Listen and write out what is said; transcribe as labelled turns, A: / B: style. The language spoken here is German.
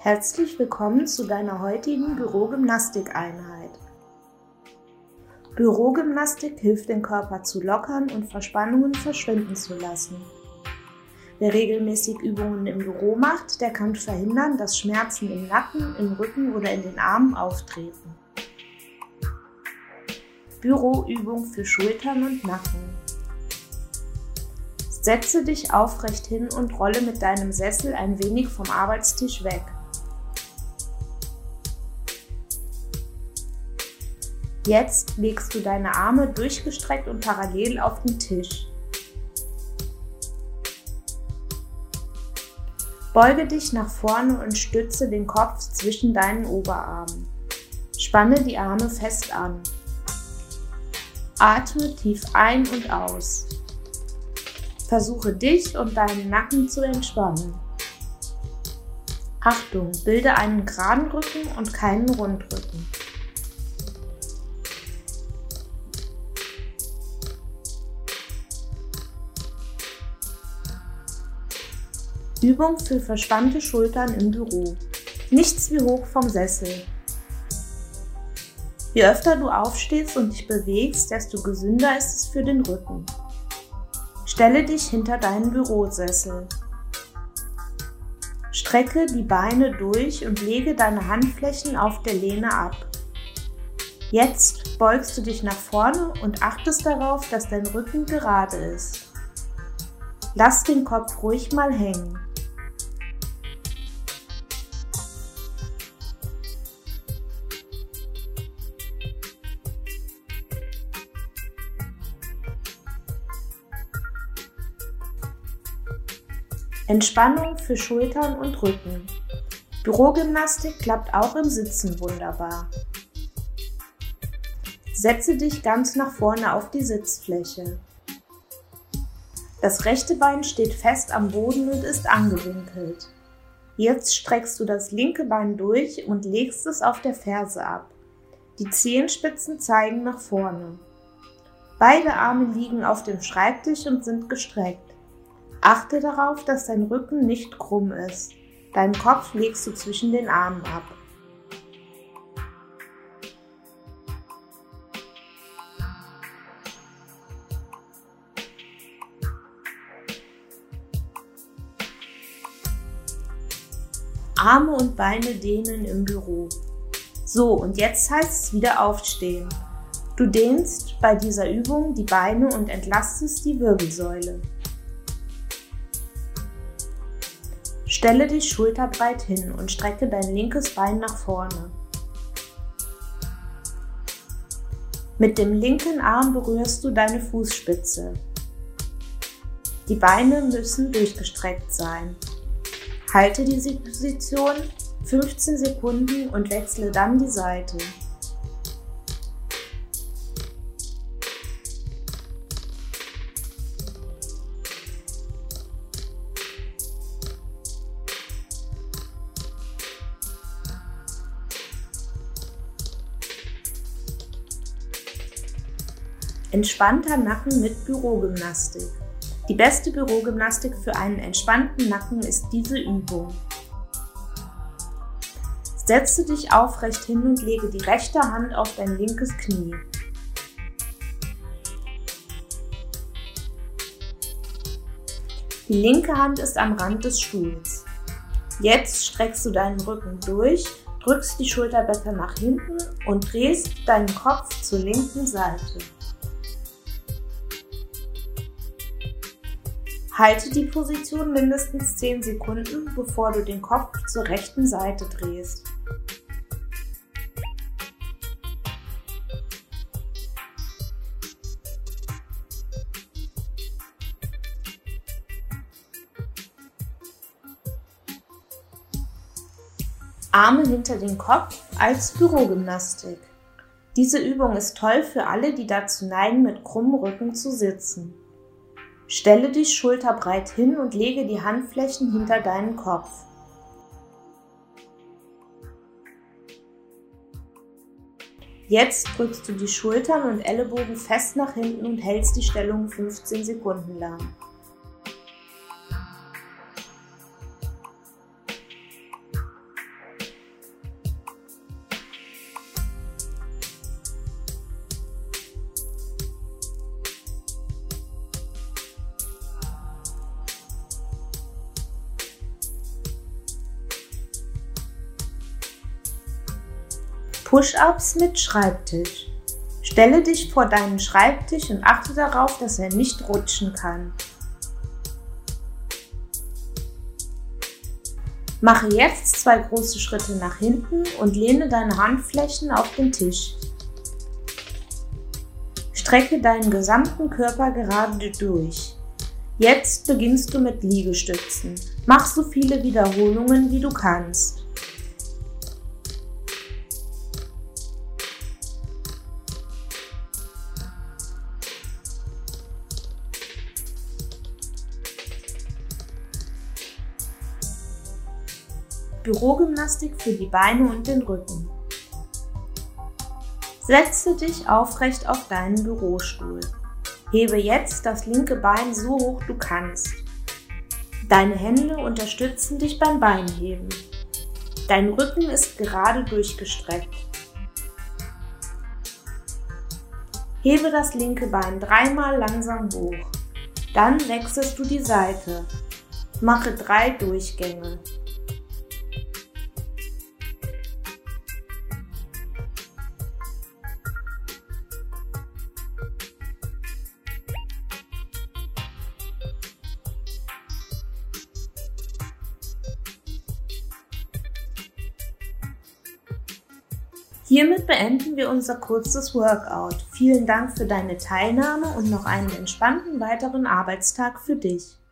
A: Herzlich willkommen zu deiner heutigen Bürogymnastikeinheit. Bürogymnastik hilft, den Körper zu lockern und Verspannungen verschwinden zu lassen. Wer regelmäßig Übungen im Büro macht, der kann verhindern, dass Schmerzen im Nacken, im Rücken oder in den Armen auftreten. Büroübung für Schultern und Nacken. Setze dich aufrecht hin und rolle mit deinem Sessel ein wenig vom Arbeitstisch weg. Jetzt legst du deine Arme durchgestreckt und parallel auf den Tisch. Beuge dich nach vorne und stütze den Kopf zwischen deinen Oberarmen. Spanne die Arme fest an. Atme tief ein und aus. Versuche dich und deinen Nacken zu entspannen. Achtung, bilde einen geraden Rücken und keinen Rundrücken. Übung für verspannte Schultern im Büro. Nichts wie hoch vom Sessel. Je öfter du aufstehst und dich bewegst, desto gesünder ist es für den Rücken. Stelle dich hinter deinen Bürosessel. Strecke die Beine durch und lege deine Handflächen auf der Lehne ab. Jetzt beugst du dich nach vorne und achtest darauf, dass dein Rücken gerade ist. Lass den Kopf ruhig mal hängen. Entspannung für Schultern und Rücken. Bürogymnastik klappt auch im Sitzen wunderbar. Setze dich ganz nach vorne auf die Sitzfläche. Das rechte Bein steht fest am Boden und ist angewinkelt. Jetzt streckst du das linke Bein durch und legst es auf der Ferse ab. Die Zehenspitzen zeigen nach vorne. Beide Arme liegen auf dem Schreibtisch und sind gestreckt. Achte darauf, dass dein Rücken nicht krumm ist. Deinen Kopf legst du zwischen den Armen ab. Arme und Beine dehnen im Büro. So, und jetzt heißt es wieder aufstehen. Du dehnst bei dieser Übung die Beine und entlastest die Wirbelsäule. Stelle dich schulterbreit hin und strecke dein linkes Bein nach vorne. Mit dem linken Arm berührst du deine Fußspitze. Die Beine müssen durchgestreckt sein. Halte diese Position 15 Sekunden und wechsle dann die Seite. Entspannter Nacken mit Bürogymnastik. Die beste Bürogymnastik für einen entspannten Nacken ist diese Übung. Setze dich aufrecht hin und lege die rechte Hand auf dein linkes Knie. Die linke Hand ist am Rand des Stuhls. Jetzt streckst du deinen Rücken durch, drückst die Schulterblätter nach hinten und drehst deinen Kopf zur linken Seite. Halte die Position mindestens 10 Sekunden, bevor du den Kopf zur rechten Seite drehst. Arme hinter den Kopf als Bürogymnastik. Diese Übung ist toll für alle, die dazu neigen, mit krummem Rücken zu sitzen. Stelle dich schulterbreit hin und lege die Handflächen hinter deinen Kopf. Jetzt drückst du die Schultern und Ellenbogen fest nach hinten und hältst die Stellung 15 Sekunden lang. Push-ups mit Schreibtisch. Stelle dich vor deinen Schreibtisch und achte darauf, dass er nicht rutschen kann. Mache jetzt 2 große Schritte nach hinten und lehne deine Handflächen auf den Tisch. Strecke deinen gesamten Körper gerade durch. Jetzt beginnst du mit Liegestützen. Mach so viele Wiederholungen, wie du kannst. Bürogymnastik für die Beine und den Rücken. Setze dich aufrecht auf deinen Bürostuhl. Hebe jetzt das linke Bein so hoch du kannst. Deine Hände unterstützen dich beim Beinheben. Dein Rücken ist gerade durchgestreckt. Hebe das linke Bein 3-mal langsam hoch. Dann wechselst du die Seite. Mache 3 Durchgänge. Hiermit beenden wir unser kurzes Workout. Vielen Dank für deine Teilnahme und noch einen entspannten weiteren Arbeitstag für dich.